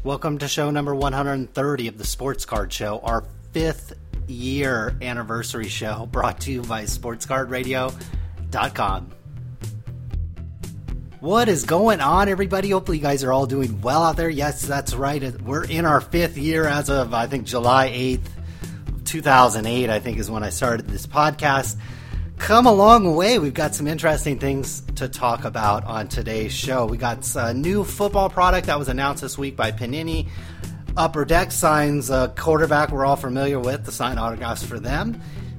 Welcome to show number 130 of the Sports Card Show, our 5th year anniversary show brought to you by SportsCardRadio.com. What is going on, everybody? Hopefully you guys are all doing well out there. Yes, that's right. We're in our 5th year as of, I think, July 8th, 2008, I think is when I started this podcast. Come a long way. We've got some interesting things to talk about on today's show. We got a new football product that was announced this week by Panini. Upper Deck signs a quarterback we're all familiar with to sign autographs for them.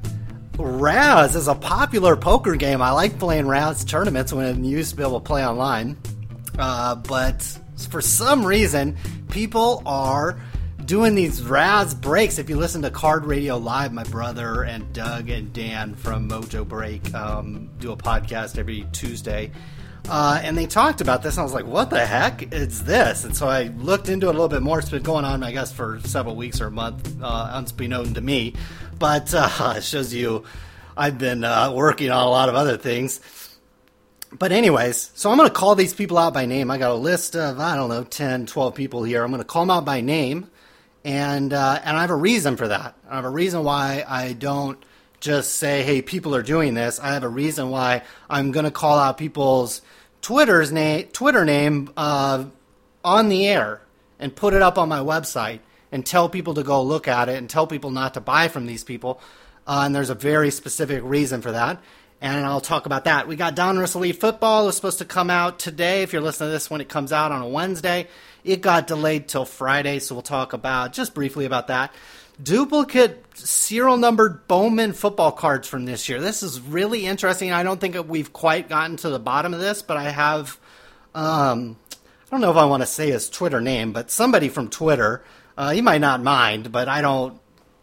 Raz is a popular poker game. I like playing Raz tournaments when you used to be able to play online. But for some reason, people are doing these Raz breaks. If you listen to Card Radio Live, my brother and Doug and Dan from Mojo Break do a podcast every Tuesday. And they talked about this, and I was like, what the heck is this? And so I looked into it a little bit more. It's been going on, I guess, for several weeks or a month, unbeknown to me. But it shows you I've been working on a lot of other things. But anyways, so I'm going to call these people out by name. I got a list of, 10, 12 people here. I'm going to call them out by name. And I have a reason for that. I have a reason why I don't just say, hey, people are doing this. I have a reason why I'm going to call out people's Twitter name on the air and put it up on my website and tell people to go look at it and tell people not to buy from these people. And there's a very specific reason for that. And I'll talk about that. We got Donruss Elite Football. It was supposed to come out today. If you're listening to this when it comes out on a Wednesday, it got delayed till Friday. So we'll talk about just briefly about that. Duplicate serial numbered Bowman football cards from this year. This is really interesting. I don't think we've quite gotten to the bottom of this, but I have, I don't know if I want to say his Twitter name, but somebody from Twitter, he might not mind, but I don't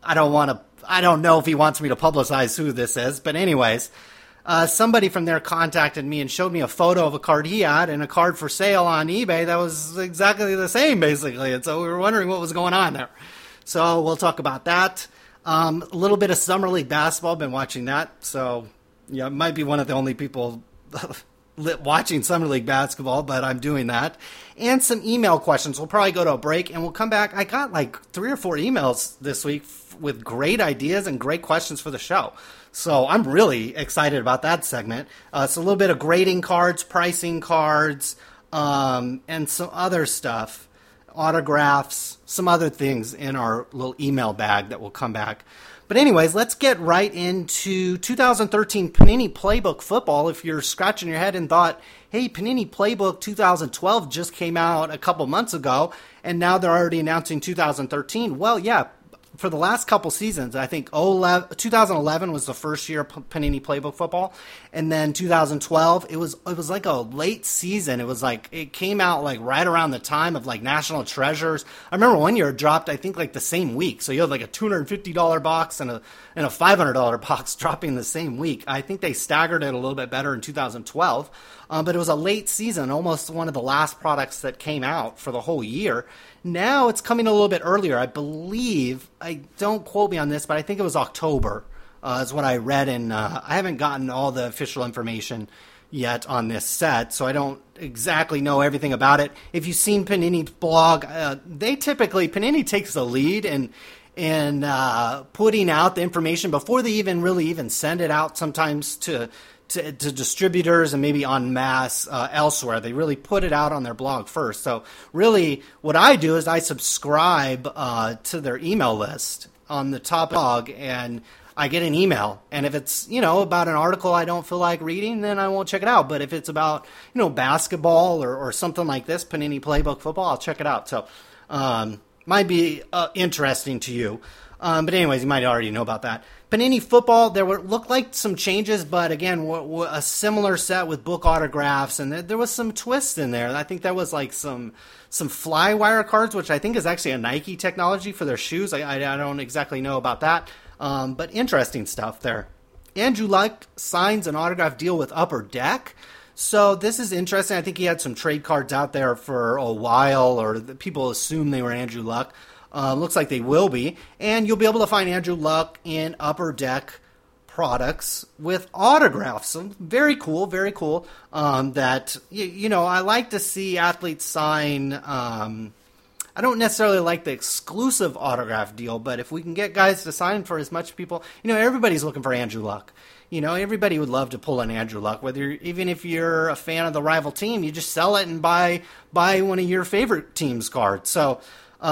know if he wants me to publicize who this is. But anyways, somebody from there contacted me and showed me a photo of a card he had and a card for sale on eBay that was exactly the same, basically. And so we were wondering what was going on there. So we'll talk about that. A little bit of Summer League basketball. Been watching that. So, yeah, I might be one of the only people watching Summer League basketball, but I'm doing that. And some email questions. We'll probably go to a break and we'll come back. I got like 3 or 4 emails this week with great ideas and great questions for the show. So I'm really excited about that segment. It's a little bit of grading cards, pricing cards, and some other stuff, autographs, some other things in our little email bag that will come back. But anyways, let's get right into 2013 Panini Playbook Football. If you're scratching your head and thought, hey, Panini Playbook 2012 just came out a couple months ago, and now they're already announcing 2013. Well, yeah. For the last couple seasons, I think 2011 was the first year of Panini Playbook Football, and then 2012 it was like a late season. It was like it came out like right around the time of like National Treasures. I remember one year it dropped, I think, like the same week. So you had like a $250 box and a $500 box dropping the same week. I think they staggered it a little bit better in 2012, but it was a late season, almost one of the last products that came out for the whole year. Now it's coming a little bit earlier. I believe, don't quote me on this, but I think it was October is what I read. And I haven't gotten all the official information yet on this set, so I don't exactly know everything about it. If you've seen Panini's blog, Panini takes the lead in putting out the information before they even send it out sometimes to distributors and maybe en masse elsewhere. They really put it out on their blog first. So really what I do is I subscribe to their email list on the top blog, and I get an email. And if it's, about an article I don't feel like reading, then I won't check it out. But if it's about, basketball or something like this, Panini Playbook Football, I'll check it out. So might be interesting to you. But anyways, you might already know about that. Panini Football, looked like some changes, but again, a similar set with book autographs, and there was some twists in there. I think there was like some Flywire cards, which I think is actually a Nike technology for their shoes. I don't exactly know about that, but interesting stuff there. Andrew Luck signs an autograph deal with Upper Deck. So this is interesting. I think he had some trade cards out there for a while, or people assume they were Andrew Luck. Looks like they will be. And you'll be able to find Andrew Luck in Upper Deck products with autographs. So very cool, very cool. That, I like to see athletes sign I don't necessarily like the exclusive autograph deal, but if we can get guys to sign for as much people, everybody's looking for Andrew Luck. Everybody would love to pull an Andrew Luck. Even if you're a fan of the rival team, you just sell it and buy one of your favorite team's cards. So,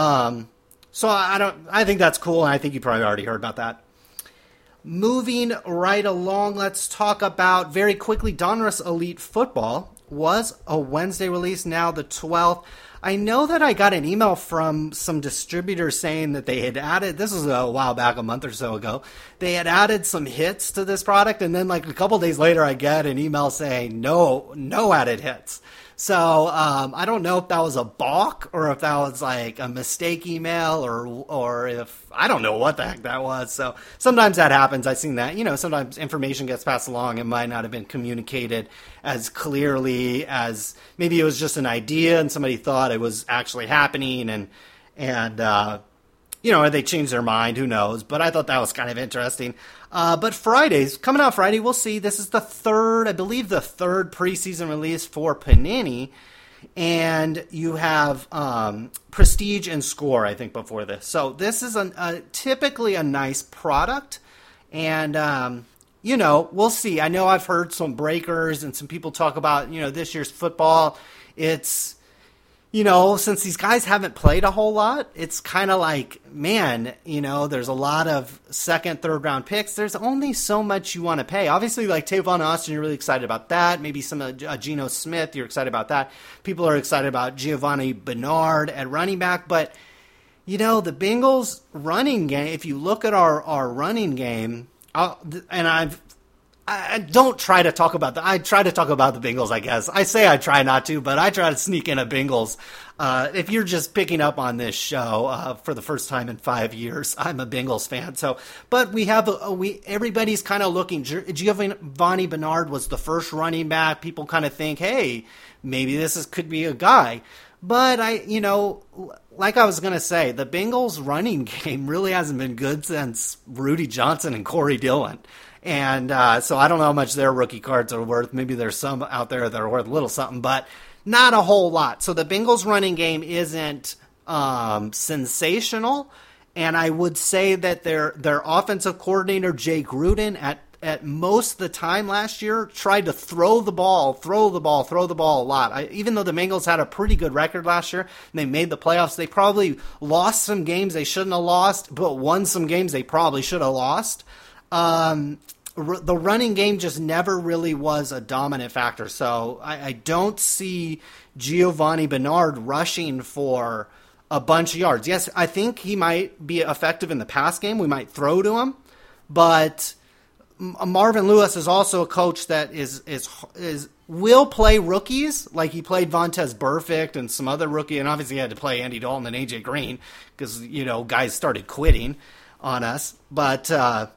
I think that's cool, and I think you probably already heard about that. Moving right along, let's talk about very quickly. Donruss Elite Football was a Wednesday release, now the 12th. I know that I got an email from some distributors saying that they had added, this was a while back, a month or so ago, they had added some hits to this product, and then like a couple days later I get an email saying no added hits. So I don't know if that was a balk or if that was like a mistake email or if I don't know what the heck that was. So sometimes that happens. I've seen that. Sometimes information gets passed along. It might not have been communicated as clearly as maybe it was just an idea and somebody thought it was actually happening and or they changed their mind. Who knows? But I thought that was kind of interesting. But coming out Friday, we'll see. This is the third preseason release for Panini. And you have Prestige and Score, I think, before this. So this is typically a nice product. And, we'll see. I know I've heard some breakers and some people talk about, this year's football. It's... since these guys haven't played a whole lot, it's kind of like, man, there's a lot of second, third round picks. There's only so much you want to pay. Obviously, like Tavon Austin, you're really excited about that. Maybe some Geno Smith, you're excited about that. People are excited about Giovanni Bernard at running back. But, the Bengals running game, if you look at our running game, I don't try to talk about I try to talk about the Bengals, I guess. I say I try not to, but I try to sneak in a Bengals. If you're just picking up on this show for the first time in 5 years, I'm a Bengals fan. So, but everybody's kind of looking. Giovanni Bernard was the first running back. People kind of think, hey, maybe could be a guy. But like I was going to say, the Bengals running game really hasn't been good since Rudy Johnson and Corey Dillon. And so I don't know how much their rookie cards are worth. Maybe there's some out there that are worth a little something, but not a whole lot. So the Bengals running game isn't sensational. And I would say that their offensive coordinator, Jay Gruden, at most of the time last year, tried to throw the ball a lot. Even though the Bengals had a pretty good record last year and they made the playoffs, they probably lost some games they shouldn't have lost, but won some games they probably should have lost. The running game just never really was a dominant factor. So I don't see Giovanni Bernard rushing for a bunch of yards. Yes, I think he might be effective in the pass game. We might throw to him, but Marvin Lewis is also a coach that will play rookies, like he played Vontaze Burfict and some other rookie, and obviously he had to play Andy Dalton and AJ Green because guys started quitting on us. But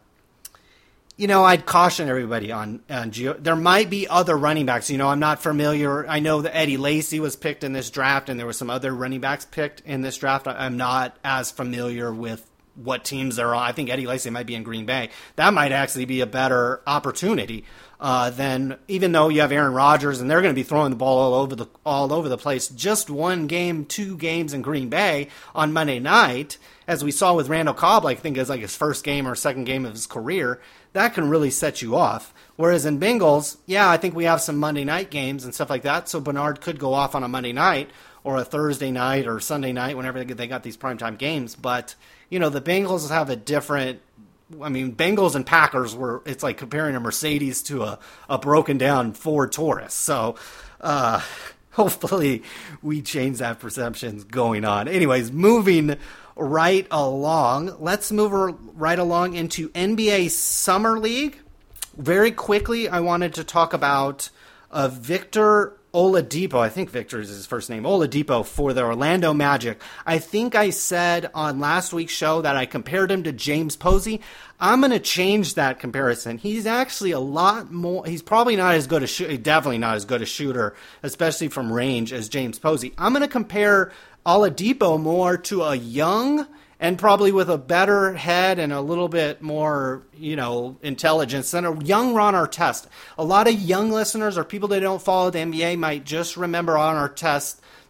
I'd caution everybody on Gio. There might be other running backs. I'm not familiar. I know that Eddie Lacy was picked in this draft, and there were some other running backs picked in this draft. I'm not as familiar with what teams they're on. I think Eddie Lacy might be in Green Bay. That might actually be a better opportunity than, even though you have Aaron Rodgers and they're going to be throwing the ball all over the place. Just one game, 2 games in Green Bay on Monday night, as we saw with Randall Cobb, I think it's like his first game or second game of his career. That can really set you off. Whereas in Bengals, I think we have some Monday night games and stuff like that. So Bernard could go off on a Monday night or a Thursday night or Sunday night whenever they got these primetime games. But, the Bengals have a different... Bengals and Packers it's like comparing a Mercedes to a broken down Ford Taurus. So hopefully we change that perception going on. Anyways, moving right along. Let's move right along into NBA Summer League. Very quickly, I wanted to talk about Victor Oladipo. I think Victor is his first name. Oladipo for the Orlando Magic. I think I said on last week's show that I compared him to James Posey. I'm going to change that comparison. He's actually a lot more. He's probably not as good a definitely not as good a shooter, especially from range, as James Posey. I'm going to compare Oladipo more to a young and probably with a better head and a little bit more, intelligence than a young Ron Artest. A lot of young listeners or people that don't follow the NBA might just remember Ron Artest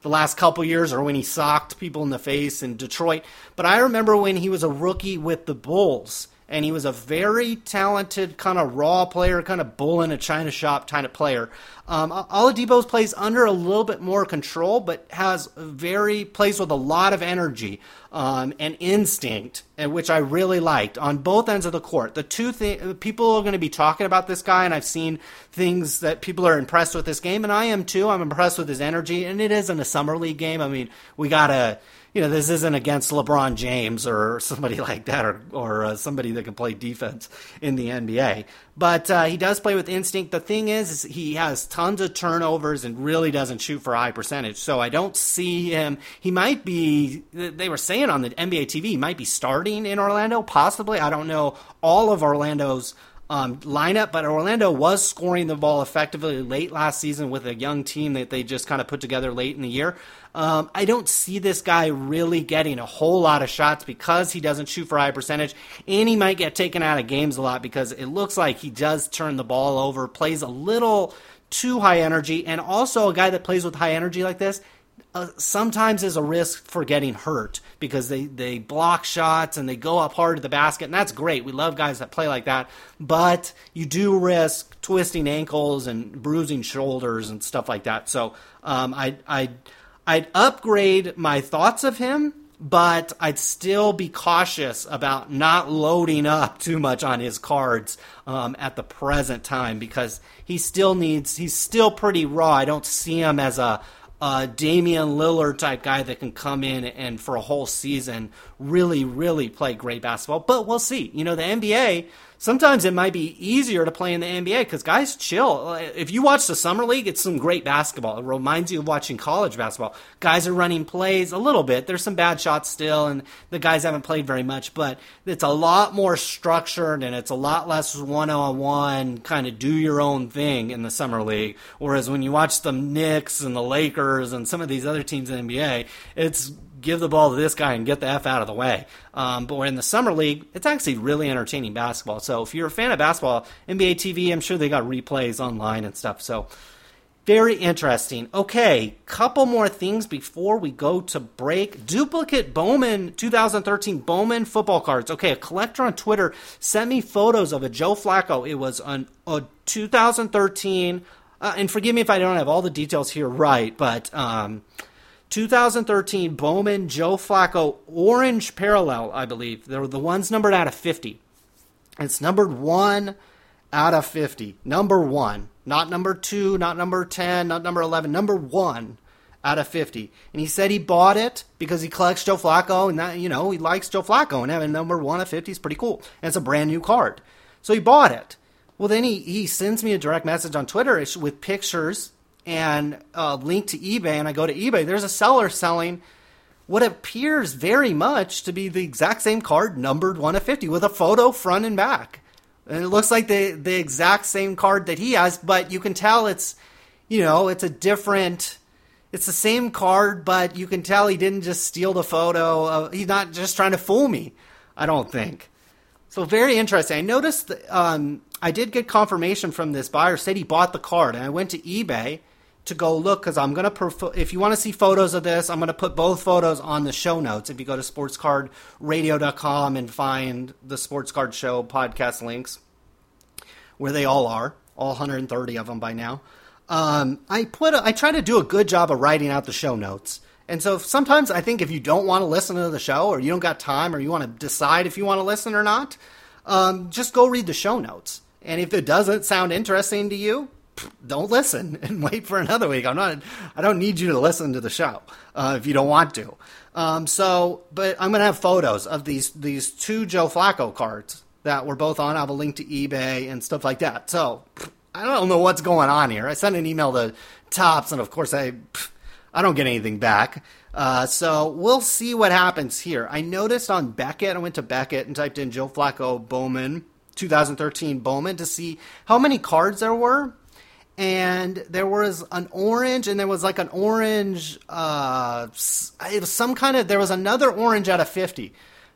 the last couple years or when he socked people in the face in Detroit. But I remember when he was a rookie with the Bulls, and he was a very talented kind of raw player, kind of bull in a china shop kind of player. Oladipo plays under a little bit more control, but plays with a lot of energy and instinct, which I really liked on both ends of the court. The two people are going to be talking about this guy, and I've seen things that people are impressed with this game, and I am too. I'm impressed with his energy, and it isn't a summer league game. I mean, we gotta. This isn't against LeBron James or somebody like that, or somebody that can play defense in the NBA. But he does play with instinct. The thing is he has tons of turnovers and really doesn't shoot for a high percentage. So I don't see him. He might be, they were saying on the NBA TV, he might be starting in Orlando, possibly. I don't know all of Orlando's lineup, but Orlando was scoring the ball effectively late last season with a young team that they just kind of put together late in the year. I don't see this guy really getting a whole lot of shots because he doesn't shoot for a high percentage, and he might get taken out of games a lot because it looks like he does turn the ball over, plays a little too high energy, and also a guy that plays with high energy like this sometimes is a risk for getting hurt because they block shots and they go up hard to the basket, and that's great. We love guys that play like that, but you do risk twisting ankles and bruising shoulders and stuff like that. So I'd upgrade my thoughts of him, but I'd still be cautious about not loading up too much on his cards at the present time because he's still pretty raw. I don't see him as a Damian Lillard type guy that can come in and for a whole season really, really play great basketball. But we'll see. The NBA, sometimes it might be easier to play in the NBA because guys chill. If you watch the Summer League, it's some great basketball. It reminds you of watching college basketball. Guys are running plays a little bit. There's some bad shots still, and the guys haven't played very much, but it's a lot more structured and it's a lot less one-on-one kind of do your own thing in the Summer League. Whereas when you watch the Knicks and the Lakers and some of these other teams in the NBA, it's give the ball to this guy and get the F out of the way. But we're in the Summer League, it's actually really entertaining basketball. So if you're a fan of basketball, NBA TV, I'm sure they got replays online and stuff. So very interesting. Okay, couple more things before we go to break. Duplicate Bowman, 2013 Bowman football cards. Okay, a collector on Twitter sent me photos of a Joe Flacco. It was a 2013, and forgive me if I don't have all the details here right, but 2013 Bowman Joe Flacco orange parallel, I believe. They're the ones numbered out of 50. It's numbered 1 out of 50. Number 1. Not number 2, not number 10, not number 11. Number 1 out of 50. And he said he bought it because he collects Joe Flacco, and that, he likes Joe Flacco, and having number 1 of 50 is pretty cool. And it's a brand new card. So he bought it. Well, then he sends me a direct message on Twitter with pictures and a link to eBay, and I go to eBay. There's a seller selling what appears very much to be the exact same card, numbered 1 of 50, with a photo front and back. And it looks like the exact same card that he has, but you can tell it's a different, it's the same card, but you can tell he didn't just steal the photo. He's not just trying to fool me, I don't think. So very interesting. I noticed that, I did get confirmation from this buyer, said he bought the card, and I went to eBay to go look because I'm going to, if you want to see photos of this, I'm going to put both photos on the show notes. If you go to sportscardradio.com and find the Sports Card Show podcast links, where they all are, all 130 of them by now, I try to do a good job of writing out the show notes. And so sometimes I think if you don't want to listen to the show, or you don't got time, or you want to decide if you want to listen or not, just go read the show notes. And if it doesn't sound interesting to you, don't listen and wait for another week. I don't need you to listen to the show if you don't want to. But I'm going to have photos of these 2 Joe Flacco cards that were both on. I have a link to eBay and stuff like that. So I don't know what's going on here. I sent an email to Topps, and of course I don't get anything back. So we'll see what happens here. I noticed on Beckett, I went to Beckett and typed in Joe Flacco Bowman, 2013 Bowman, to see how many cards there were. And there was an orange, and there was like an orange, it was some kind of, there was another orange out of 50.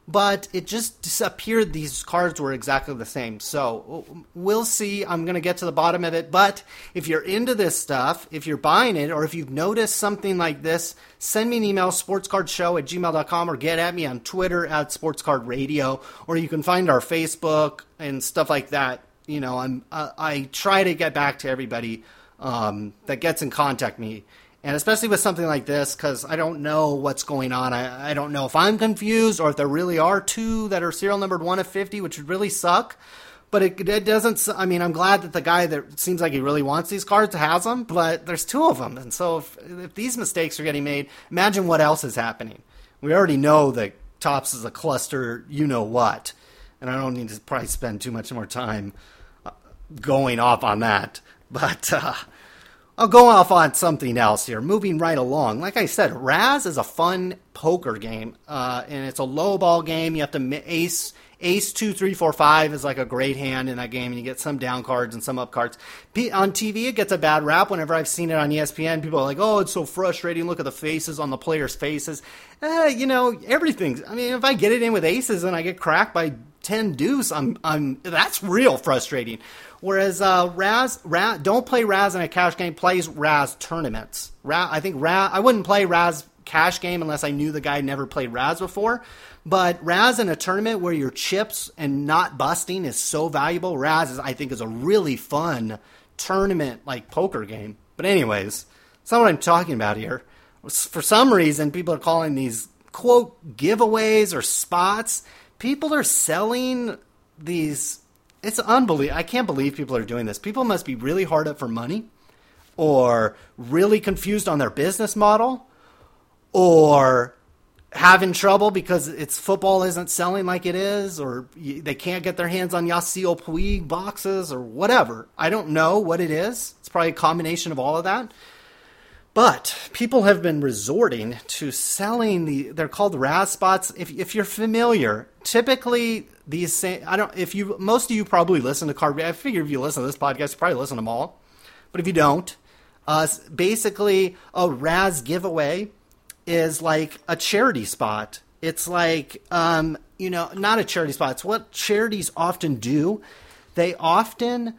but it just disappeared. These cards were exactly the same. So we'll see. I'm going to get to the bottom of it. But if you're into this stuff, if you're buying it, or if you've noticed something like this, send me an email, sportscardshow@gmail.com, or get at me on Twitter @sportscardradio, or you can find our Facebook and stuff like that. You know, I try to get back to everybody that gets in contact with me. And especially with something like this, because I don't know what's going on. I don't know if I'm confused or if there really are two that are serial numbered 1 of 50, which would really suck. But it doesn't, I mean, I'm glad that the guy that seems like he really wants these cards has them, but there's 2 of them. And so if these mistakes are getting made, imagine what else is happening. We already know that Topps is a cluster, you know what. And I don't need to probably spend too much more time going off on that. But, I'll go off on something else here. Moving right along. Like I said, Raz is a fun poker game, and it's a low ball game. You have to ace 2, 3, 4, 5 is like a great hand in that game, and you get some down cards and some up cards. On TV, it gets a bad rap. Whenever I've seen it on ESPN, people are like, "Oh, it's so frustrating. Look at the faces on the players' faces." You know, everything's. I mean, if I get it in with aces and I get cracked by 10 deuce, that's real frustrating. Whereas Raz, don't play Raz in a cash game. Plays Raz tournaments. I wouldn't play Raz cash game unless I knew the guy never played Raz before. But Raz in a tournament where your chips and not busting is so valuable. Raz I think is a really fun tournament like poker game. But anyways, that's not what I'm talking about here. For some reason, people are calling these quote giveaways or spots. People are selling these. It's unbelievable. I can't believe people are doing this. People must be really hard up for money, or really confused on their business model, or having trouble because football isn't selling like it is, or they can't get their hands on Yasiel Puig boxes, or whatever. I don't know what it is. It's probably a combination of all of that. But people have been resorting to selling they're called Raz spots. If you're familiar, typically most of you probably listen to card. I figure if you listen to this podcast, you probably listen to them all. But if you don't, basically a Raz giveaway is like a charity spot. It's like, not a charity spot. It's what charities often do. They often,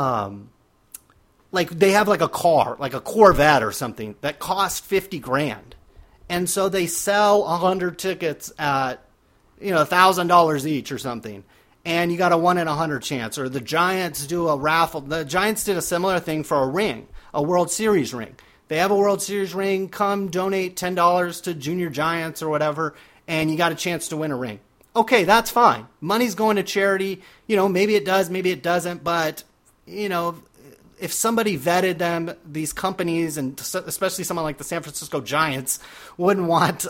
they have like a car, like a Corvette or something that costs $50,000. And so they sell 100 tickets at, $1,000 each or something. And you got a 1 in 100 chance. Or the Giants do a raffle. The Giants did a similar thing for a ring, a World Series ring. They have a World Series ring. Come donate $10 to Junior Giants or whatever, and you got a chance to win a ring. Okay, that's fine. Money's going to charity. Maybe it does, maybe it doesn't. But, if somebody vetted them, these companies, and especially someone like the San Francisco Giants, wouldn't want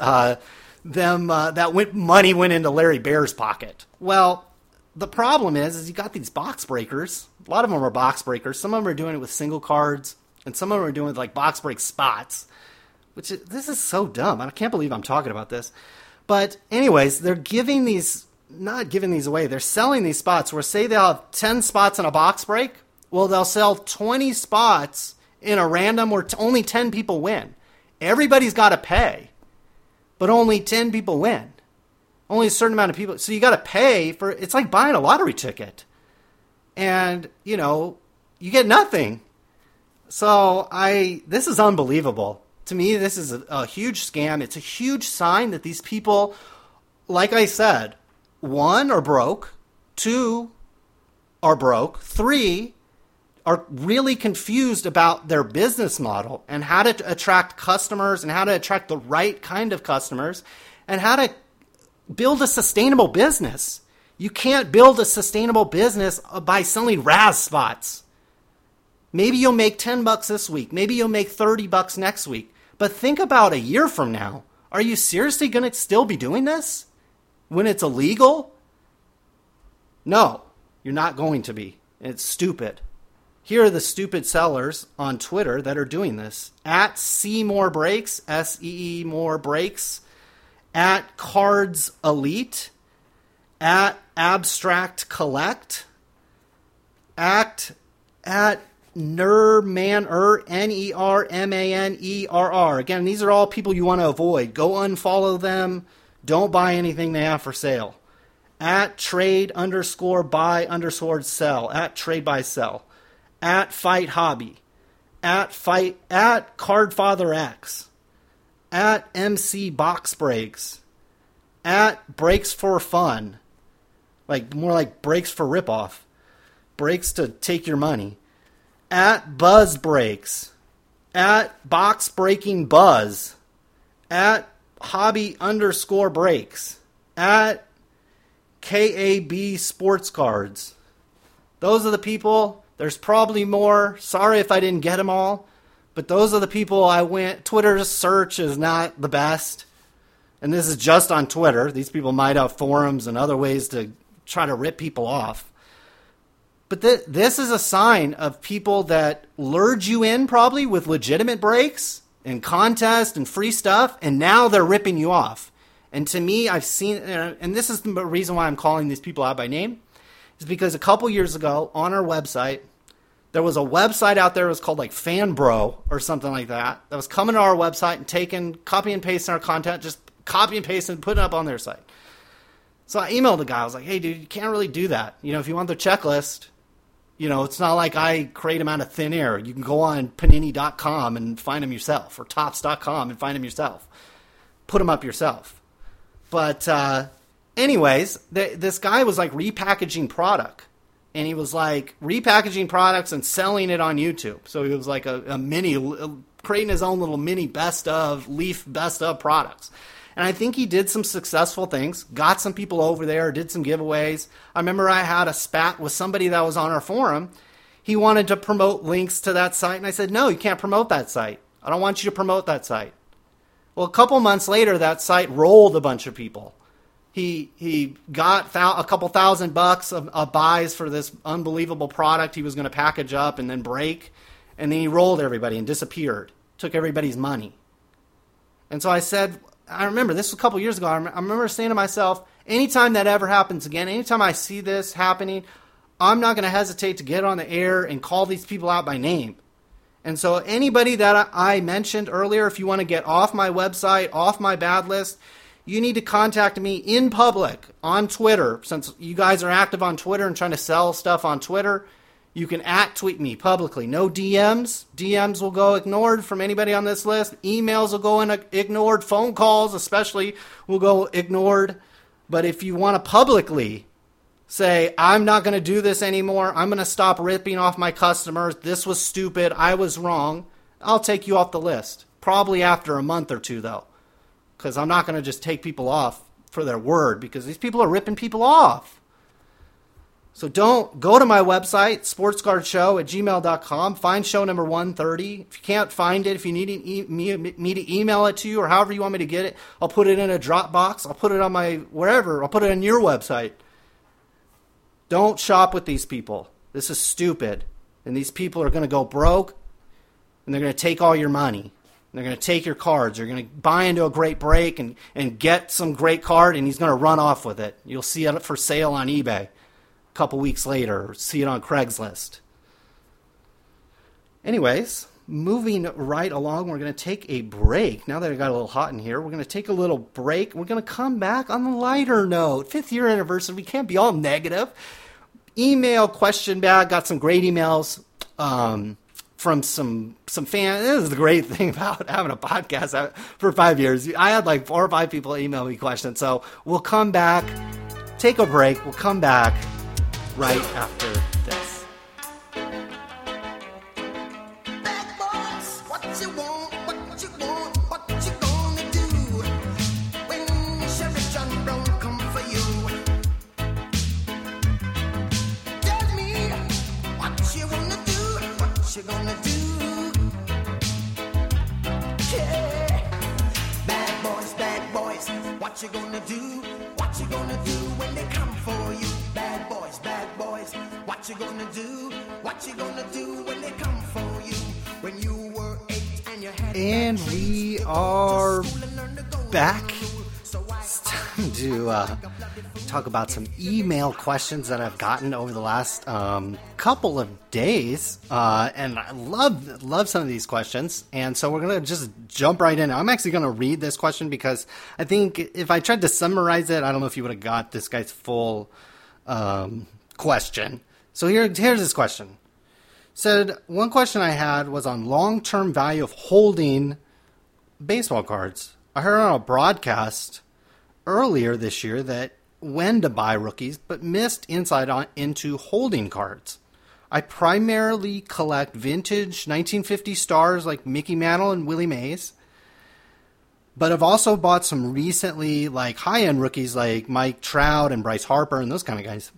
money went into Larry Bear's pocket. Well, the problem is you got these box breakers. A lot of them are box breakers. Some of them are doing it with single cards, and some of them are doing it with like box break spots. This is so dumb. I can't believe I'm talking about this. But anyways, they're not giving these away. They're selling these spots where, say they'll have 10 spots in a box break. Well, they'll sell 20 spots in a random where only 10 people win. Everybody's got to pay, but only 10 people win. Only a certain amount of people. So you got to pay for, it's like buying a lottery ticket. And, you get nothing. So this is unbelievable. To me, this is a huge scam. It's a huge sign that these people, like I said, 1, are broke, 2, are broke, 3, are really confused about their business model and how to attract customers and how to attract the right kind of customers and how to build a sustainable business. You can't build a sustainable business by selling Raz spots. Maybe you'll make $10 this week. Maybe you'll make $30 next week. But think about a year from now. Are you seriously going to still be doing this when it's illegal? No, you're not going to be. It's stupid. Here are the stupid sellers on Twitter that are doing this. At Seymour Breaks, S-E-E More Breaks. At Cards Elite. At Abstract Collect. At Nermaner, Nermanerr. Again, these are all people you want to avoid. Go unfollow them. Don't buy anything they have for sale. At trade_buy_sell. At trade buy sell. At fight hobby. At Cardfather X. At MC Box Breaks. At Breaks for Fun. Like, more like breaks for ripoff. Breaks to take your money. At Buzz Breaks. At Box Breaking Buzz. At Hobby_breaks. At KAB Sports Cards. Those are the people. There's probably more. Sorry if I didn't get them all. But those are the people I went. Twitter's search is not the best. And this is just on Twitter. These people might have forums and other ways to try to rip people off. But this is a sign of people that lured you in probably with legitimate breaks and contests and free stuff. And now they're ripping you off. And to me, I've seen, and this is the reason why I'm calling these people out by name, is because a couple years ago on our website, there was a website out there. It was called like Fanbro or something like that. That was coming to our website and taking, copy and pasting our content, just copy and paste and put it up on their site. So I emailed the guy. I was like, hey, dude, you can't really do that. You know, if you want the checklist, you know, it's not like I create them out of thin air. You can go on Panini.com and find them yourself, or Topps.com and find them yourself. Put them up yourself. But anyways, this guy was like repackaging product. And he was like repackaging products and selling it on YouTube. So he was like a mini, creating his own little mini best of products. And I think he did some successful things, got some people over there, did some giveaways. I remember I had a spat with somebody that was on our forum. He wanted to promote links to that site. And I said, no, you can't promote that site. I don't want you to promote that site. Well, a couple months later, that site rolled a bunch of people. He got a couple $1,000 of buys for this unbelievable product he was going to package up and then break. And then he rolled everybody and disappeared. Took everybody's money. And so I said, I remember, this was a couple years ago, I remember saying to myself, anytime that ever happens again, anytime I see this happening, I'm not going to hesitate to get on the air and call these people out by name. And so anybody that I mentioned earlier, if you want to get off my website, off my bad list, you need to contact me in public on Twitter. Since you guys are active on Twitter and trying to sell stuff on Twitter, you can @tweet me publicly. No DMs. DMs will go ignored from anybody on this list. Emails will go ignored. Phone calls especially will go ignored. But if you want to publicly say, I'm not going to do this anymore, I'm going to stop ripping off my customers, this was stupid, I was wrong, I'll take you off the list. Probably after a month or two, though. Because I'm not going to just take people off for their word, because these people are ripping people off. So don't go to my website, sportscardshow@gmail.com. Find show number 130. If you can't find it, if you need me to email it to you or however you want me to get it, I'll put it in a Dropbox. I'll put it on my wherever. I'll put it on your website. Don't shop with these people. This is stupid. And these people are going to go broke, and they're going to take all your money. They're going to take your cards. They're going to buy into a great break and get some great card, and he's going to run off with it. You'll see it for sale on eBay a couple weeks later, or see it on Craigslist. Anyways, moving right along, we're going to take a break. Now that it got a little hot in here, we're going to take a little break. We're going to come back on the lighter note. 5th year anniversary. We can't be all negative. Email question bag. Got some great emails. From some fans. This is the great thing about having a podcast for 5 years. I had like 4 or 5 people email me questions. So we'll come back, take a break. We'll come back right after this. Bad boys, what you want, what you want, what you gonna do when Sheriff John Brown come for you? Tell me what you wanna do, what you gonna do? Yeah. Bad boys, what you gonna do? What you gonna do when they come for you? Bad boys, what you gonna do? What you gonna do when they come for you? When you were 8 and you had. And we are back. to talk about some email questions that I've gotten over the last couple of days, and I love some of these questions. And so we're gonna just jump right in. I'm actually gonna read this question because I think if I tried to summarize it, I don't know if you would have got this guy's full question. So here's this question. Said one question I had was on long-term value of holding baseball cards. I heard on a broadcast earlier this year that when to buy rookies, but missed insight into holding cards. I primarily collect vintage 1950 stars like Mickey Mantle and Willie Mays, but I've also bought some recently like high-end rookies like Mike Trout and Bryce Harper and those kind of guys.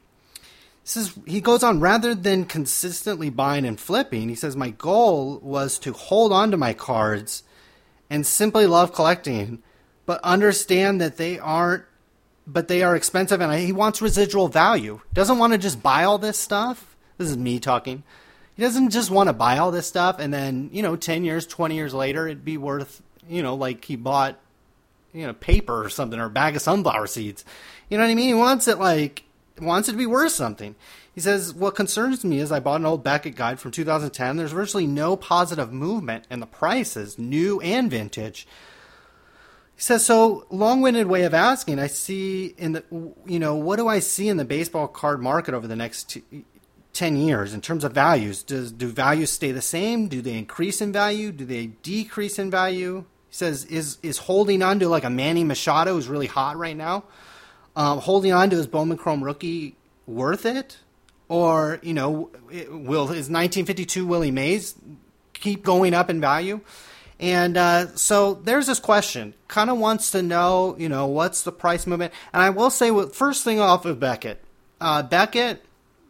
He goes on, rather than consistently buying and flipping, he says, my goal was to hold on to my cards and simply love collecting, but understand that they are expensive, and he wants residual value. Doesn't want to just buy all this stuff. This is me talking. He doesn't just want to buy all this stuff and then, 10 years, 20 years later, it'd be worth, like he bought, paper or something, or a bag of sunflower seeds. You know what I mean? He wants it to be worth something. He says, what concerns me is I bought an old Beckett guide from 2010. There's virtually no positive movement in the prices, new and vintage. He says, so long-winded way of asking, I see what do I see in the baseball card market over the next 10 years in terms of values? Do values stay the same? Do they increase in value? Do they decrease in value? He says, is holding on to like a Manny Machado who's really hot right now? Holding on to his Bowman Chrome rookie worth it? Or, will his 1952 Willie Mays keep going up in value? And so there's this question. Kind of wants to know, what's the price movement? And I will say, first thing off of Beckett. Beckett,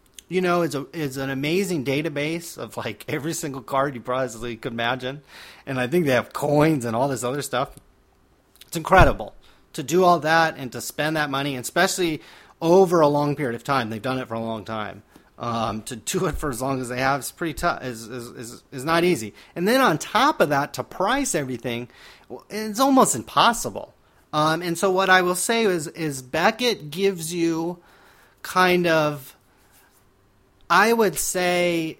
is an amazing database of like every single card you probably could imagine. And I think they have coins and all this other stuff. It's incredible to do all that and to spend that money, especially over a long period of time. They've done it for a long time. To do it for as long as they have is pretty tough. Is not easy. And then on top of that, to price everything, it's almost impossible. And so what I will say is Beckett gives you kind of, I would say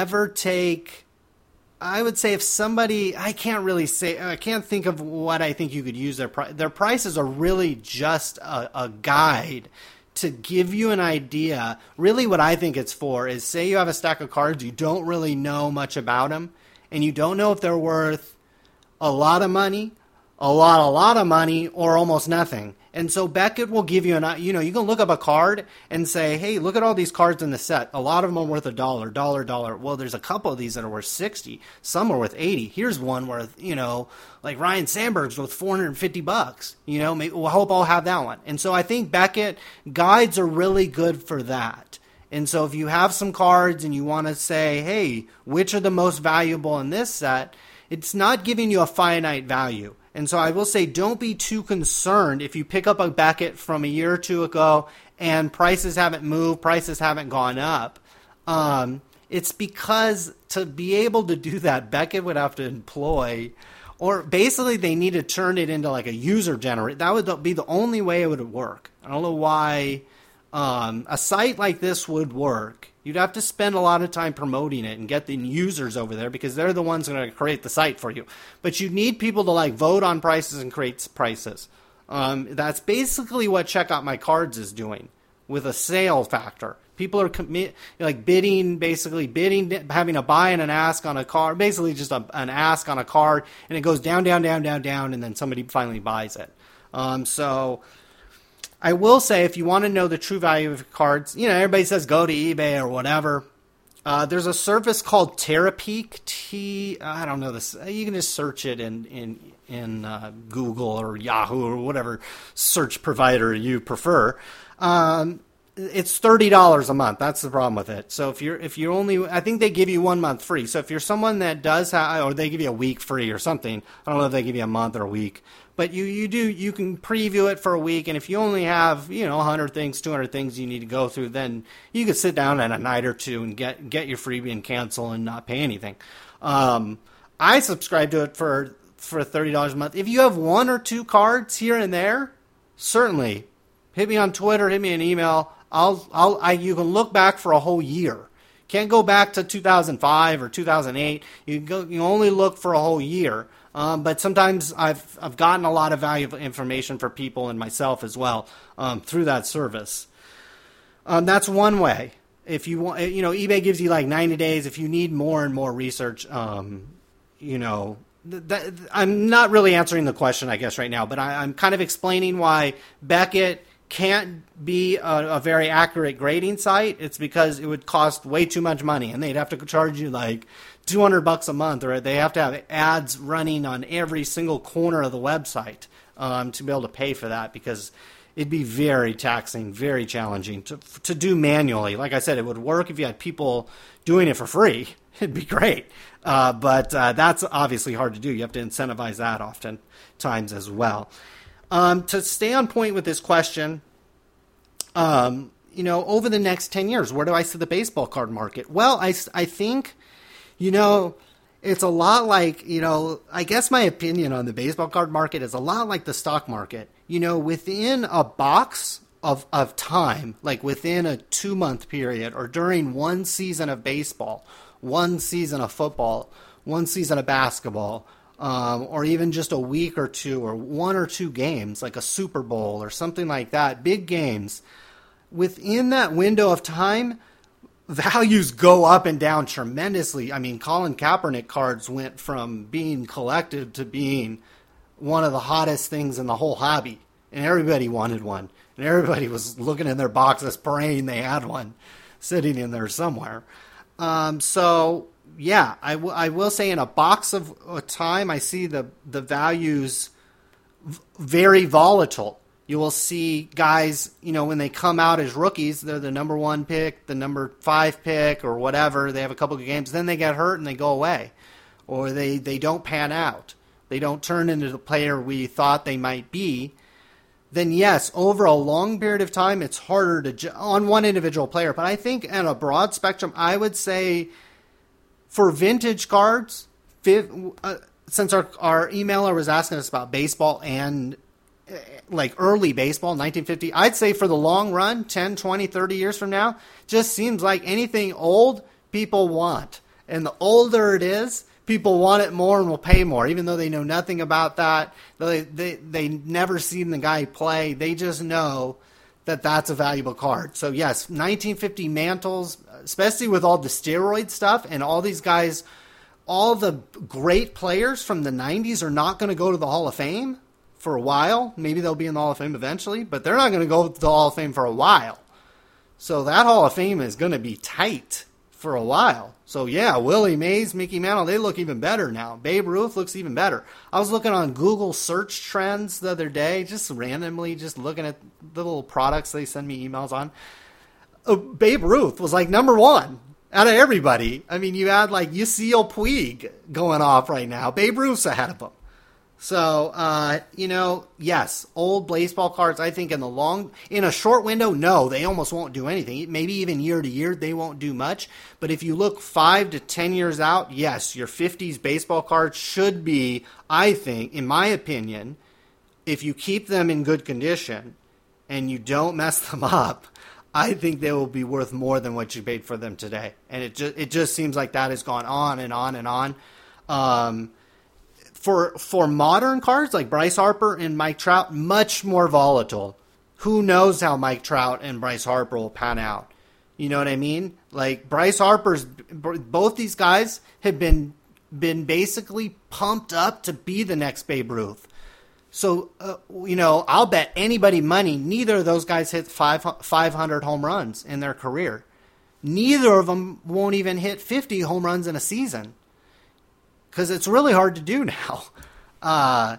if somebody, I can't think of what I think you could use their prices are really just a guide to give you an idea. Really what I think it's for is, say you have a stack of cards, you don't really know much about them, and you don't know if they're worth a lot of money, a lot of money, or almost nothing. And so Beckett will give you you can look up a card and say, hey, look at all these cards in the set. A lot of them are worth $1. Well, there's a couple of these that are worth 60. Some are worth 80. Here's one worth, like Ryan Sandberg's worth $450. Maybe we'll hope I'll have that one. And so I think Beckett guides are really good for that. And so if you have some cards and you want to say, hey, which are the most valuable in this set, it's not giving you a finite value. And so I will say, don't be too concerned if you pick up a Beckett from a year or two ago and prices haven't moved, prices haven't gone up. It's because to be able to do that, Beckett would have to employ, or basically they need to turn it into like a user generated. That would be the only way it would work. I don't know why a site like this would work. You'd have to spend a lot of time promoting it and get the users over there because they're the ones going to create the site for you. But you need people to like vote on prices and create prices. That's basically what Check Out My Cards is doing with a sale factor. People are bidding, having a buy and an ask on a card, basically just an ask on a card, and it goes down, and then somebody finally buys it. So I will say, if you want to know the true value of cards, everybody says go to eBay or whatever. There's a service called Terapeak. I don't know this. You can just search it in Google or Yahoo or whatever search provider you prefer. It's $30 a month. That's the problem with it. So if you only, I think they give you 1 month free. So if you're someone that does have, or they give you a week free or something. I don't know if they give you a month or a week. But you can preview it for a week, and if you only have 100 things, 200 things you need to go through, then you could sit down at a night or two and get your freebie and cancel and not pay anything. I subscribe to it for $30 a month. If you have one or two cards here and there, certainly hit me on Twitter, hit me an email. You can look back for a whole year. Can't go back to 2005 or 2008. You can only look for a whole year. But sometimes I've gotten a lot of valuable information for people and myself as well through that service. That's one way. If you want, eBay gives you like 90 days. If you need more and more research, I'm not really answering the question, I guess, right now. But I'm kind of explaining why Beckett can't be a very accurate grading site. It's because it would cost way too much money, and they'd have to charge you like $200 a month, or they have to have ads running on every single corner of the website to be able to pay for that, because it'd be very taxing, very challenging to do manually. Like I said, it would work if you had people doing it for free. It'd be great. But that's obviously hard to do. You have to incentivize that oftentimes as well. To stay on point with this question, over the next 10 years, where do I see the baseball card market? Well, I think, it's a lot like, I guess my opinion on the baseball card market is a lot like the stock market. Within a box of time, like within a 2-month period, or during one season of baseball, one season of football, one season of basketball, or even just a week or two, or 1 or 2 games, like a Super Bowl or something like that, big games, within that window of time, values go up and down tremendously. I mean, Colin Kaepernick cards went from being collected to being one of the hottest things in the whole hobby, and everybody wanted one, and everybody was looking in their boxes praying they had one sitting in there somewhere. Yeah, I will say in a box of time, I see the values very volatile. You will see guys, when they come out as rookies, they're the number 1 pick, the number 5 pick, or whatever. They have a couple of games, then they get hurt and they go away, or they don't pan out. They don't turn into the player we thought they might be. Then yes, over a long period of time, it's harder to on one individual player. But I think in a broad spectrum, I would say for vintage cards, since our emailer was asking us about baseball and like early baseball, 1950, I'd say for the long run, 10, 20, 30 years from now, just seems like anything old people want. And the older it is, people want it more and will pay more, even though they know nothing about that. They never seen the guy play. They just know that that's a valuable card. So yes, 1950 Mantles, especially with all the steroid stuff and all these guys, all the great players from the 90s are not going to go to the Hall of Fame for a while. Maybe they'll be in the Hall of Fame eventually, but they're not going to go to the Hall of Fame for a while. So that Hall of Fame is going to be tight for a while. So yeah, Willie Mays, Mickey Mantle, they look even better now. Babe Ruth looks even better. I was looking on Google search trends the other day, just randomly, just looking at the little products they send me emails on. Babe Ruth was like number 1 out of everybody. I mean, you had like Yasiel Puig going off right now. Babe Ruth's ahead of him. So, yes, old baseball cards, I think in a short window, no, they almost won't do anything. Maybe even year to year, they won't do much. But if you look 5 to 10 years out, yes, your 50s baseball cards should be, I think, in my opinion, if you keep them in good condition and you don't mess them up, I think they will be worth more than what you paid for them today. And it just seems like that has gone on and on and on. For modern cards like Bryce Harper and Mike Trout, much more volatile. Who knows how Mike Trout and Bryce Harper will pan out? You know what I mean? Like Bryce Harper's, both these guys have been basically pumped up to be the next Babe Ruth. So, I'll bet anybody money neither of those guys hit 500 home runs in their career. Neither of them won't even hit 50 home runs in a season, because it's really hard to do now.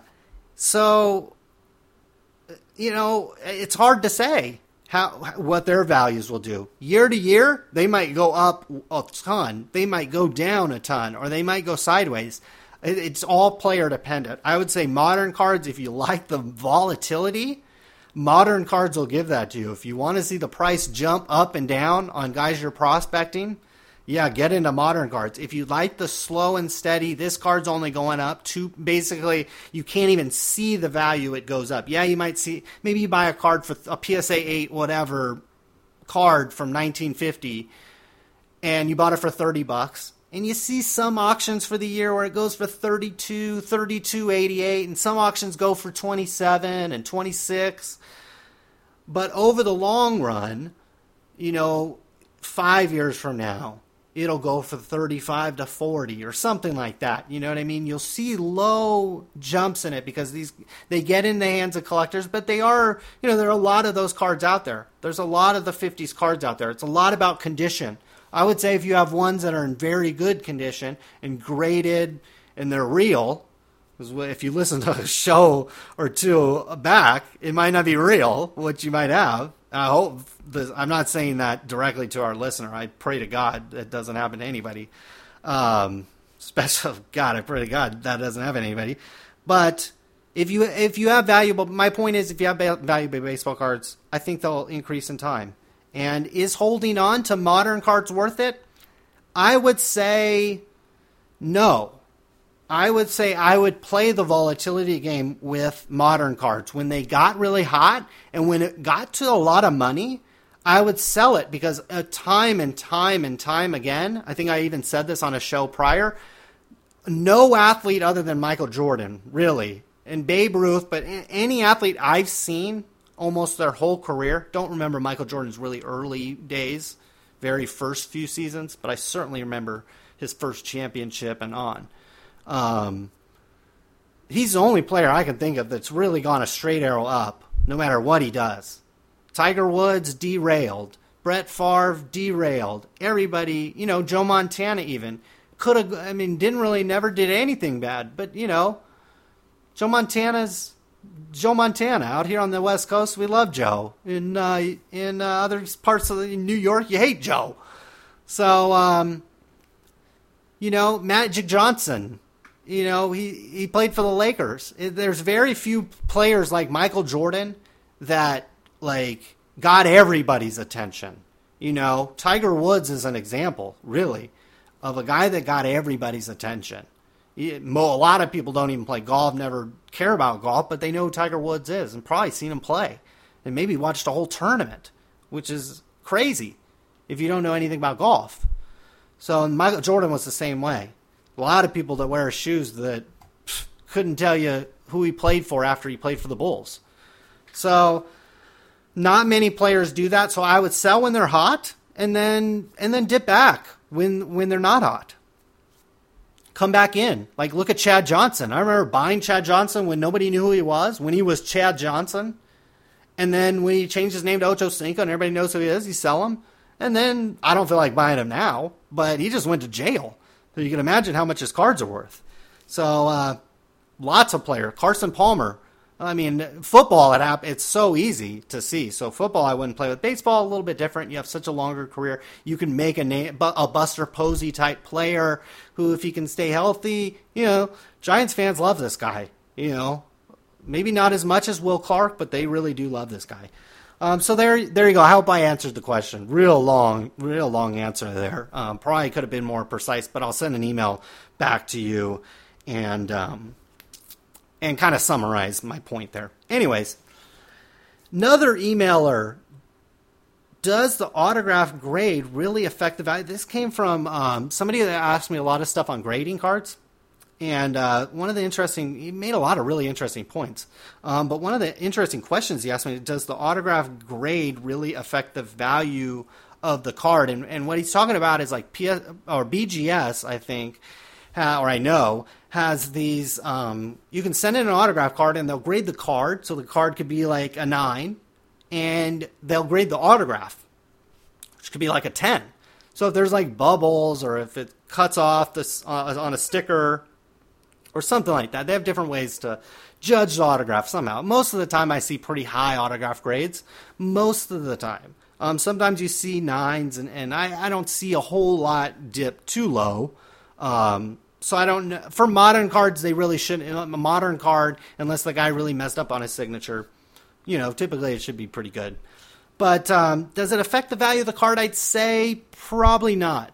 It's hard to say what their values will do. Year to year, they might go up a ton. They might go down a ton, or they might go sideways. It's all player dependent. I would say modern cards, if you like the volatility, modern cards will give that to you. If you want to see the price jump up and down on guys you're prospecting, Yeah, get into modern cards. If you like the slow and steady, this card's only going up to basically you can't even see the value it goes up. Yeah, you might see, maybe you buy a card for a PSA 8 whatever card from 1950 and you bought it for $30 and you see some auctions for the year where it goes for 32, 32.88 and some auctions go for 27 and 26. But over the long run, 5 years from now, it'll go for 35 to 40 or something like that. You know what I mean? You'll see low jumps in it because they get in the hands of collectors, but they are, there are a lot of those cards out there. There's a lot of the 50s cards out there. It's a lot about condition. I would say if you have ones that are in very good condition and graded and they're real, because if you listen to a show or two back, it might not be real, what you might have. I hope I'm not saying that directly to our listener. I pray to God that doesn't happen to anybody. Especially, God, I pray to God that doesn't happen to anybody. But if you have valuable, my point is if you have valuable baseball cards, I think they'll increase in time. And is holding on to modern cards worth it? I would say no. I would say I would play the volatility game with modern cards. When they got really hot and when it got to a lot of money, I would sell it because time and time and time again, I think I even said this on a show prior, no athlete other than Michael Jordan, really, and Babe Ruth, but any athlete I've seen almost their whole career, don't remember Michael Jordan's really early days, very first few seasons, but I certainly remember his first championship and on. He's the only player I can think of that's really gone a straight arrow up, no matter what he does. Tiger Woods derailed. Brett Favre derailed. Everybody, Joe Montana even never did anything bad. But, Joe Montana's Joe Montana out here on the West Coast. We love Joe. In other parts of New York, you hate Joe. So, Magic Johnson. He played for the Lakers. There's very few players like Michael Jordan that got everybody's attention. Tiger Woods is an example, really, of a guy that got everybody's attention. A lot of people don't even play golf, never care about golf, but they know who Tiger Woods is and probably seen him play and maybe watched a whole tournament, which is crazy if you don't know anything about golf. So Michael Jordan was the same way. A lot of people that wear shoes that couldn't tell you who he played for after he played for the Bulls. So not many players do that. So I would sell when they're hot and then dip back when they're not hot. Come back in. Look at Chad Johnson. I remember buying Chad Johnson when nobody knew who he was, when he was Chad Johnson. And then when he changed his name to Ocho Cinco and everybody knows who he is, you sell him. And then I don't feel like buying him now, but he just went to jail. So you can imagine how much his cards are worth. So lots of players. Carson Palmer. Football, it's so easy to see. So football, I wouldn't play with. Baseball, a little bit different. You have such a longer career. You can make a Buster Posey type player who, if he can stay healthy, Giants fans love this guy. Maybe not as much as Will Clark, but they really do love this guy. So there you go. I hope I answered the question. Real long answer there. Probably could have been more precise, but I'll send an email back to you and kind of summarize my point there. Anyways, another emailer. Does the autograph grade really affect the value? This came from somebody that asked me a lot of stuff on grading cards. And he made a lot of really interesting points. But one of the interesting questions he asked me, does the autograph grade really affect the value of the card? And what he's talking about is PS or BGS, I think, or I know, has these, you can send in an autograph card and they'll grade the card. So the card could be a 9 and they'll grade the autograph, which could be a 10. So if there's bubbles or if it cuts off this on a sticker, or something like that. They have different ways to judge the autograph somehow. Most of the time I see pretty high autograph grades. Most of the time. Sometimes you see 9s, and I don't see a whole lot dip too low. So I don't know. For modern cards, they really shouldn't. A modern card, unless the guy really messed up on his signature, typically it should be pretty good. But does it affect the value of the card? I'd say probably not.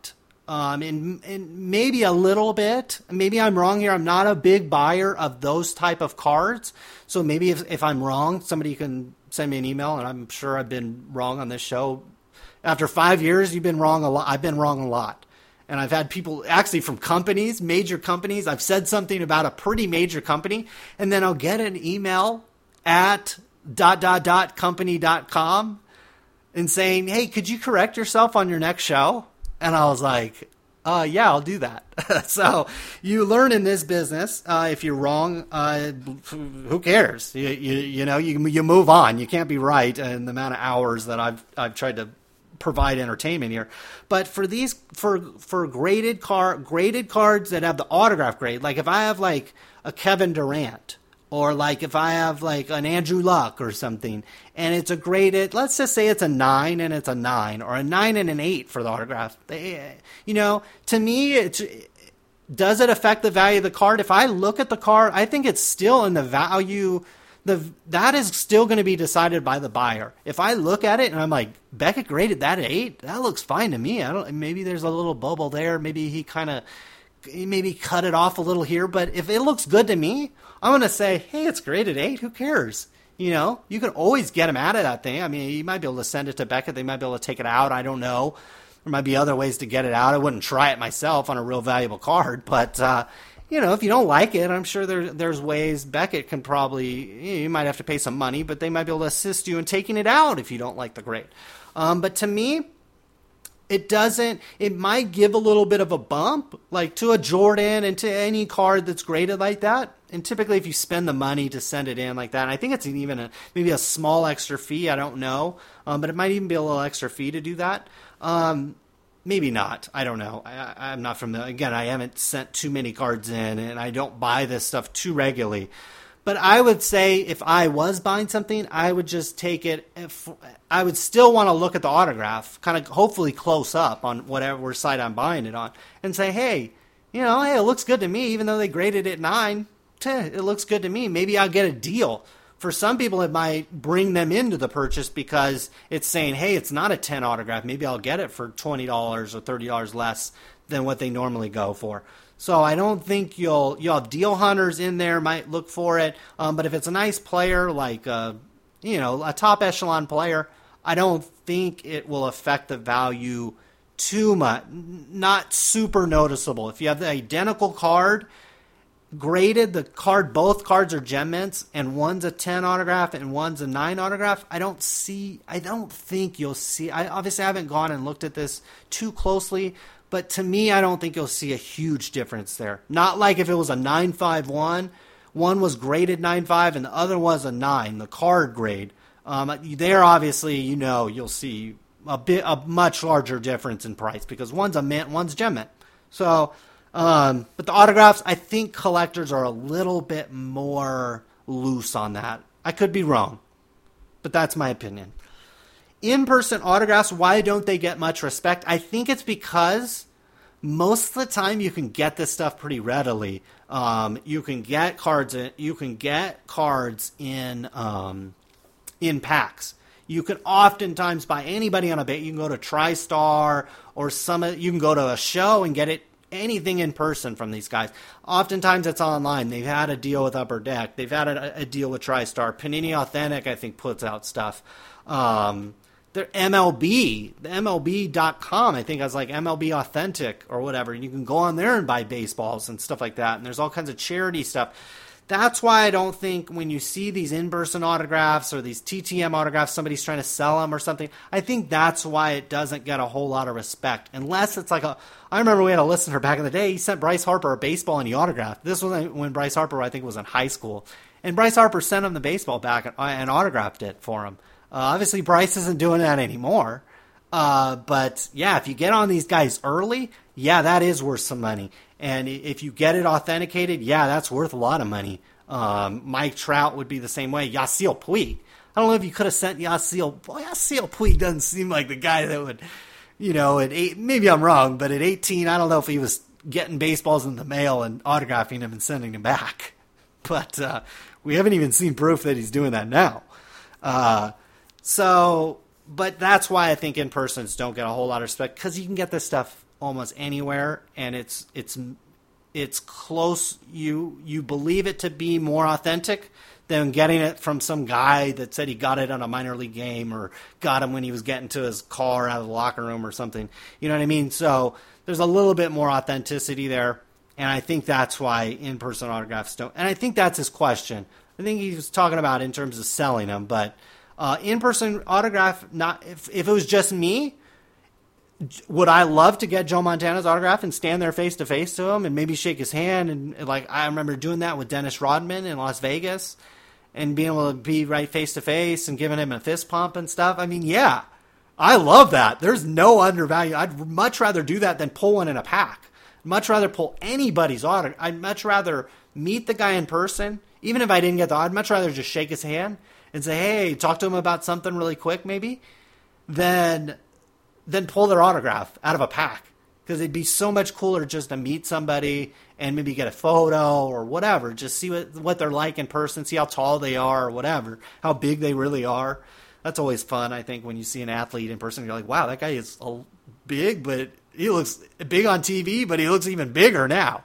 And maybe a little bit. Maybe I'm wrong here. I'm not a big buyer of those type of cards. So maybe if I'm wrong, somebody can send me an email, and I'm sure I've been wrong on this show. After 5 years, you've been wrong a lot. I've been wrong a lot. And I've had people actually from companies, major companies. I've said something about a pretty major company, and then I'll get an email at ... company.com and saying, hey, could you correct yourself on your next show? And I was like, yeah, I'll do that. So you learn in this business, if you're wrong, who cares? You move on. You can't be right in the amount of hours that I've tried to provide entertainment here. But for these, for graded cards that have the autograph grade, like if I have like a Kevin Durant, or like if I have like an Andrew Luck or something, and it's a graded, let's just say it's a 9 and it's a 9, or a 9 and an 8 for the autograph. To me, does it affect the value of the card? If I look at the card, I think it's still in the value. That is still going to be decided by the buyer. If I look at it and I'm like, Beckett graded that at 8, that looks fine to me. Maybe there's a little bubble there. Maybe he maybe cut it off a little here. But if it looks good to me, I'm going to say, hey, it's graded 8. Who cares? You can always get them out of that thing. I mean, you might be able to send it to Beckett. They might be able to take it out. I don't know. There might be other ways to get it out. I wouldn't try it myself on a real valuable card. But, if you don't like it, I'm sure there's ways. Beckett can probably, you might have to pay some money, but they might be able to assist you in taking it out if you don't like the grade. But to me, it might give a little bit of a bump, like to a Jordan and to any card that's graded like that. And typically if you spend the money to send it in like that, and I think it's even maybe a small extra fee, I don't know. But it might even be a little extra fee to do that. Maybe not. I don't know. I'm not familiar. Again, I haven't sent too many cards in, and I don't buy this stuff too regularly. But I would say if I was buying something, I would just take it. I would still want to look at the autograph, kind of hopefully close up on whatever site I'm buying it on, and say, hey, it looks good to me, even though they graded it 9. It looks good to me. Maybe I'll get a deal. For some people, it might bring them into the purchase because it's saying, hey, it's not a 10 autograph. Maybe I'll get it for $20 or $30 less than what they normally go for. So I don't think you'll have deal hunters in there, might look for it. But if it's a nice player, like a top echelon player, I don't think it will affect the value too much. Not super noticeable. If you have the identical card graded, both cards are gem mints, and one's a 10 autograph and one's a 9 autograph, I don't think you'll see. Obviously I haven't gone and looked at this too closely, but to me, I don't think you'll see a huge difference there. Not like if it was a 9.51, one was graded 9.5 and the other was a 9, the card grade. There, obviously, you'll see a much larger difference in price because one's a mint, one's gem mint. So, but the autographs, I think collectors are a little bit more loose on that. I could be wrong, but that's my opinion. In-person autographs, why don't they get much respect? I think it's because most of the time you can get this stuff pretty readily. You can get cards in packs. You can oftentimes buy anybody on a you can go to TriStar or you can go to a show and get anything in person from these guys. Oftentimes it's online. They've had a deal with Upper Deck. They've had a deal with TriStar. Panini Authentic, I think, puts out stuff. They're MLB, the MLB.com, I think, has like MLB Authentic or whatever. You can go on there and buy baseballs and stuff like that. And there's all kinds of charity stuff. That's why I don't think when you see these in-person autographs or these TTM autographs, somebody's trying to sell them or something, I think that's why it doesn't get a whole lot of respect. Unless it's like I remember we had a listener back in the day, he sent Bryce Harper a baseball and he autographed. This was when Bryce Harper, I think, was in high school. And Bryce Harper sent him the baseball back and autographed it for him. Obviously, Bryce isn't doing that anymore. But, yeah, if you get on these guys early, yeah, that is worth some money. And if you get it authenticated, yeah, that's worth a lot of money. Mike Trout would be the same way. Yasiel Puig. I don't know if you could have sent Yasiel. Boy, Yasiel Puig doesn't seem like the guy that would, at 8, maybe I'm wrong, but at 18, I don't know if he was getting baseballs in the mail and autographing them and sending them back. But we haven't even seen proof that he's doing that now. But that's why I think in-persons don't get a whole lot of respect, because you can get this stuff almost anywhere, and it's close. You believe it to be more authentic than getting it from some guy that said he got it on a minor league game or got him when he was getting to his car out of the locker room or something. You know what I mean? So there's a little bit more authenticity there, and I think that's why in-person autographs don't. And I think that's his question. I think he was talking about in terms of selling them, but in-person autograph, not if it was just me, would I love to get Joe Montana's autograph and stand there face to face to him and maybe shake his hand? And like, I remember doing that with Dennis Rodman in Las Vegas and being able to be right face to face and giving him a fist pump and stuff. I mean, yeah, I love that. There's no undervalue. I'd much rather do that than pull one in a pack. Much rather pull anybody's autograph. I'd much rather meet the guy in person. Even if I didn't get the, I'd much rather just shake his hand and say, hey, talk to him about something really quick maybe, than pull their autograph out of a pack. Because it'd be so much cooler just to meet somebody and maybe get a photo or whatever. Just see what they're like in person, see how tall they are or whatever, how big they really are. That's always fun, I think, when you see an athlete in person. You're like, wow, that guy is big, but he looks big on TV, but he looks even bigger now.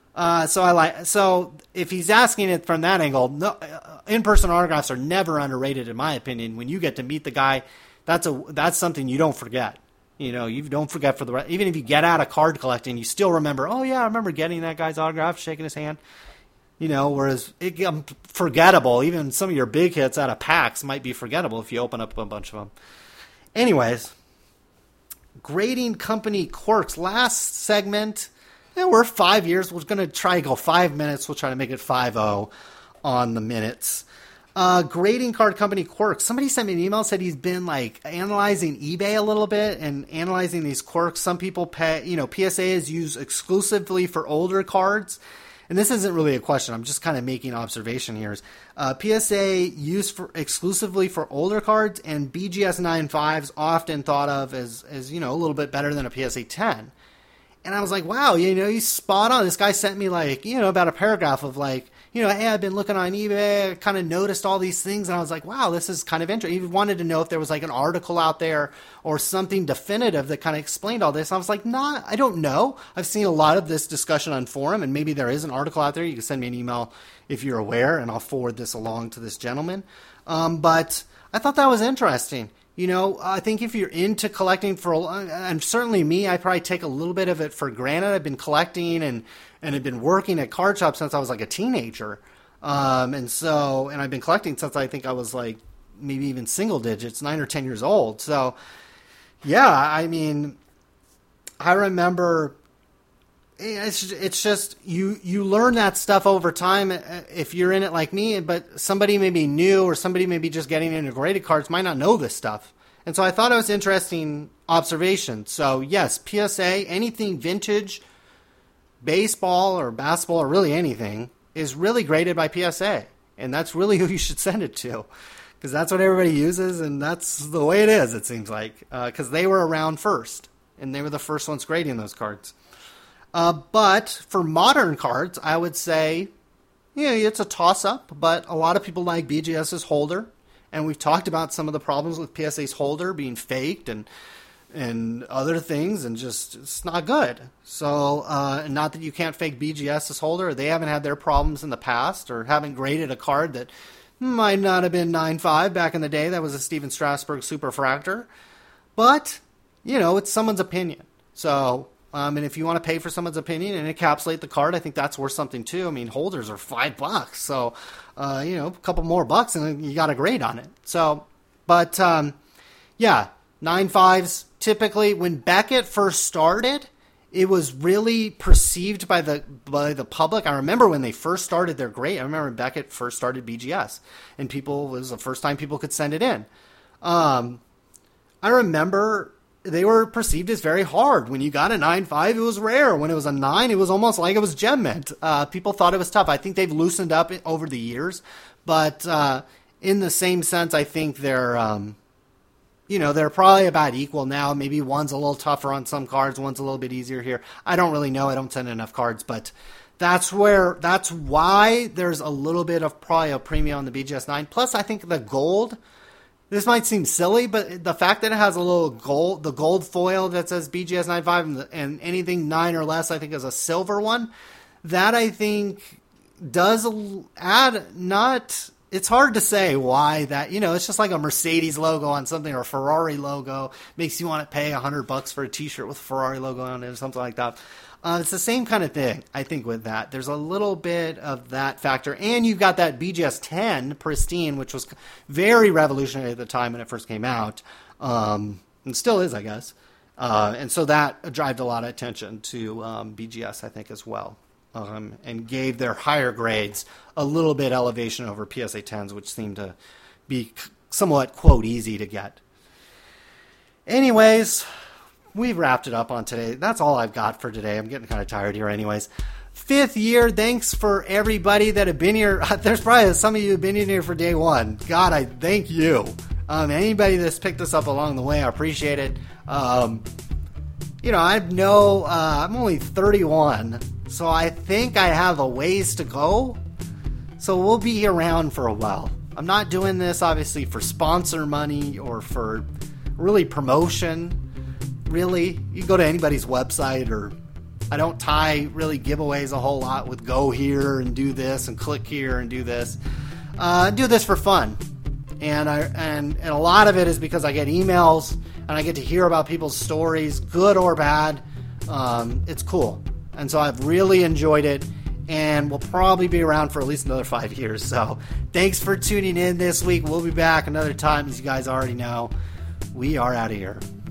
So if he's asking it from that angle, no, in-person autographs are never underrated, in my opinion. When you get to meet the guy, that's something you don't forget. You know, you don't forget for the rest. Even if you get out of card collecting, you still remember, oh, yeah, I remember getting that guy's autograph, shaking his hand. You know, whereas it forgettable. Even some of your big hits out of packs might be forgettable if you open up a bunch of them. Anyways, grading company quirks. Last segment, we're 5 years. We're going to try to go 5 minutes. We'll try to make it 5-0 on the minutes. Grading card company quirks. Somebody sent me an email, said he's been like analyzing eBay a little bit and analyzing these quirks. Some people pay, PSA is used exclusively for older cards. And this isn't really a question. I'm just kind of making observation here. PSA used exclusively for older cards, and BGS 9.5s often thought of as a little bit better than a PSA 10. And I was like, wow, he's spot on. This guy sent me about a paragraph of hey, I've been looking on eBay, I kind of noticed all these things, and I was like, wow, this is kind of interesting. He wanted to know if there was an article out there or something definitive that kind of explained all this. I was like, nah, I don't know. I've seen a lot of this discussion on forum, and maybe there is an article out there. You can send me an email if you're aware, and I'll forward this along to this gentleman. But I thought that was interesting. I think if you're into collecting and certainly me, I probably take a little bit of it for granted. I've been collecting and have been working at card shops since I was a teenager. And I've been collecting since I think I was maybe even single digits, 9 or 10 years old. So yeah, I mean, I remember it's just, you learn that stuff over time if you're in it like me, but somebody may be new or somebody may be just getting into graded cards might not know this stuff. And so I thought it was interesting observation. So yes, PSA, anything vintage, baseball or basketball or really anything is really graded by PSA. And that's really who you should send it to, because that's what everybody uses. And that's the way it is, it seems like, because they were around first and they were the first ones grading those cards. But for modern cards, I would say, it's a toss-up, but a lot of people like BGS's holder, and we've talked about some of the problems with PSA's holder being faked and other things, and just, it's not good. So, not that you can't fake BGS's holder, they haven't had their problems in the past, or haven't graded a card that might not have been 9.5 back in the day. That was a Steven Strasburg Superfractor. But, it's someone's opinion. So, and if you want to pay for someone's opinion and encapsulate the card, I think that's worth something too. I mean, holders are $5, so a couple more bucks and you got a grade on it. So, but 9.5s typically. When Beckett first started, it was really perceived by the public. I remember when they first started their grade. I remember when Beckett first started BGS, and it was the first time people could send it in. I remember they were perceived as very hard. When you got a 9.5, it was rare. When it was a 9, it was almost like it was gem mint. People thought it was tough. I think they've loosened up over the years, but in the same sense, I think they're probably about equal now. Maybe one's a little tougher on some cards, one's a little bit easier here. I don't really know. I don't send enough cards, but that's why there's a little bit of probably a premium on the BGS 9. Plus, I think the gold This might seem silly, but the fact that it has a little gold foil that says BGS 95 and anything 9 or less, I think, is a silver one. That, I think, does add not... It's hard to say why that, it's just like a Mercedes logo on something or a Ferrari logo. Makes you want to pay $100 for a t-shirt with a Ferrari logo on it or something like that. It's the same kind of thing, I think, with that. There's a little bit of that factor. And you've got that BGS 10 Pristine, which was very revolutionary at the time when it first came out. And still is, I guess. And so that drove a lot of attention to BGS, I think, as well. And gave their higher grades a little bit elevation over PSA 10s, which seemed to be somewhat, quote, easy to get. Anyways, we've wrapped it up on today. That's all I've got for today. I'm getting kind of tired here anyways. 5th year, thanks for everybody that have been here. There's probably some of you who have been in here for day one. God, I thank you. Anybody that's picked us up along the way, I appreciate it. I'm only 31, so I think I have a ways to go. So we'll be around for a while. I'm not doing this, obviously, for sponsor money or for really promotion. Really, you go to anybody's website, or I don't tie really giveaways a whole lot with go here and do this and click here and do this. I do this for fun. And a lot of it is because I get emails and I get to hear about people's stories, good or bad. It's cool. And so I've really enjoyed it, and we'll probably be around for at least another 5 years. So thanks for tuning in this week. We'll be back another time, as you guys already know. We are out of here.